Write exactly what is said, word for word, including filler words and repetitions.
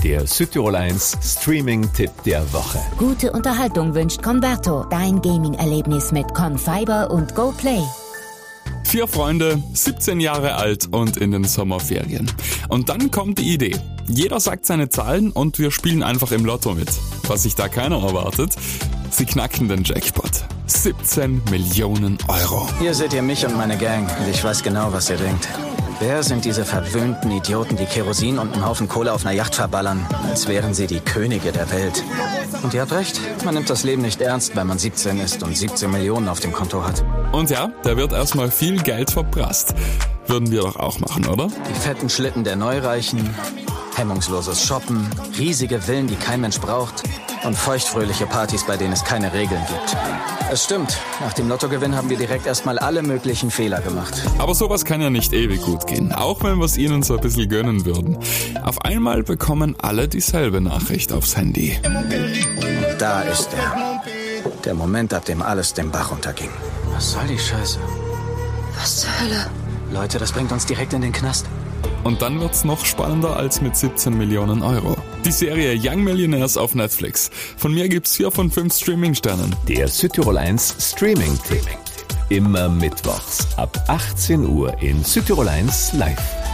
Der Südtirol eins Streaming-Tipp der Woche. Gute Unterhaltung wünscht Converto, dein Gaming-Erlebnis mit Confiber und GoPlay. Vier Freunde, siebzehn Jahre alt und in den Sommerferien. Und dann kommt die Idee. Jeder sagt seine Zahlen und wir spielen einfach im Lotto mit. Was sich da keiner erwartet, sie knacken den Jackpot. siebzehn Millionen Euro. Hier seht ihr mich und meine Gang und ich weiß genau, was ihr denkt. Wer sind diese verwöhnten Idioten, die Kerosin und einen Haufen Kohle auf einer Yacht verballern, als wären sie die Könige der Welt? Und ihr habt recht, man nimmt das Leben nicht ernst, wenn man siebzehn ist und siebzehn Millionen auf dem Konto hat. Und ja, da wird erstmal viel Geld verprasst. Würden wir doch auch machen, oder? Die fetten Schlitten der Neureichen, hemmungsloses Shoppen, riesige Villen, die kein Mensch braucht und feuchtfröhliche Partys, bei denen es keine Regeln gibt. Es stimmt, nach dem Lottogewinn haben wir direkt erstmal alle möglichen Fehler gemacht. Aber sowas kann ja nicht ewig gut gehen, auch wenn wir es ihnen so ein bisschen gönnen würden. Auf einmal bekommen alle dieselbe Nachricht aufs Handy. Und da ist er. Der Moment, ab dem alles den Bach runterging. Was soll die Scheiße? Was zur Hölle? Leute, das bringt uns direkt in den Knast. Und dann wird's noch spannender als mit siebzehn Millionen Euro. Die Serie Young Millionaires auf Netflix. Von mir gibt's vier von fünf Streaming-Sternen. Der Südtirol eins Streaming-Tipp. Immer mittwochs ab achtzehn Uhr in Südtirol eins live.